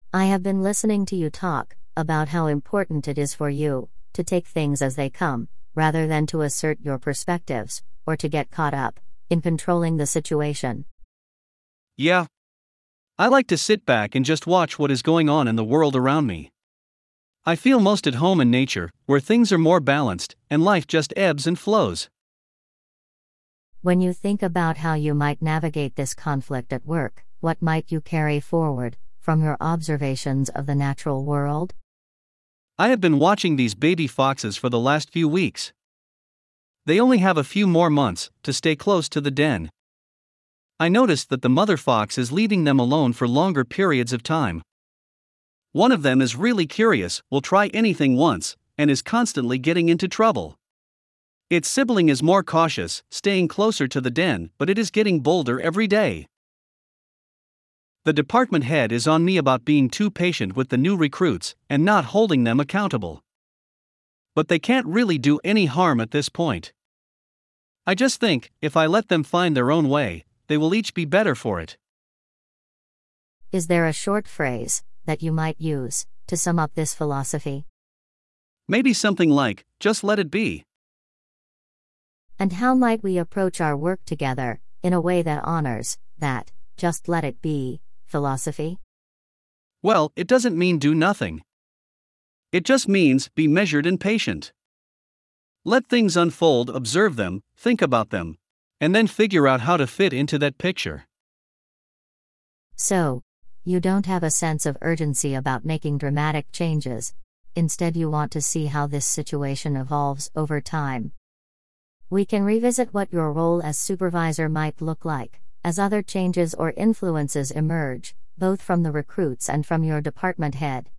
I have been listening to you talk about how important it is for you to take things as they come, rather than to assert your perspectives, or to get caught up in controlling the situation. Yeah. I like to sit back and just watch what is going on in the world around me. I feel most at home in nature, where things are more balanced, and life just ebbs and flows. When you think about how you might navigate this conflict at work, what might you carry forward from your observations of the natural world? I have been watching these baby foxes for the last few weeks. They only have a few more months to stay close to the den. I noticed that the mother fox is leaving them alone for longer periods of time. One of them is really curious, will try anything once, and is constantly getting into trouble. Its sibling is more cautious, staying closer to the den, but it is getting bolder every day. The department head is on me about being too patient with the new recruits and not holding them accountable. But they can't really do any harm at this point. I just think, if I let them find their own way, they will each be better for it. Is there a short phrase that you might use to sum up this philosophy? Maybe something like, just let it be. And how might we approach our work together in a way that honors that just let it be philosophy? Well, it doesn't mean do nothing. It just means be measured and patient. Let things unfold, observe them, think about them, and then figure out how to fit into that picture. So, you don't have a sense of urgency about making dramatic changes. Instead, you want to see how this situation evolves over time. We can revisit what your role as supervisor might look like as other changes or influences emerge, both from the recruits and from your department head.